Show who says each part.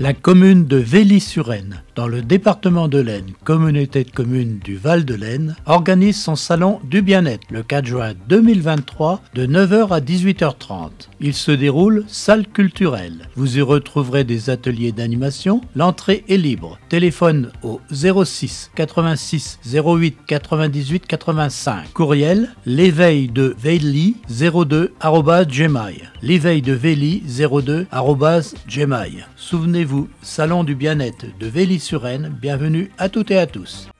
Speaker 1: La commune de Vély-sur-Aisne, dans le département de l'Aisne, communauté de communes du Val de l'Aisne, organise son salon du bien-être le 4 juin 2023 de 9h à 18h30. Il se déroule salle culturelle. Vous y retrouverez des ateliers d'animation. L'entrée est libre. Téléphone au 06 86 08 98 85. Courriel l'éveil de Vély 02@gmail. L'éveil de Vély 02@gmail. Souvenez-vous, salon du bien-être de Vély-sur-Aisne, bienvenue à toutes et à tous.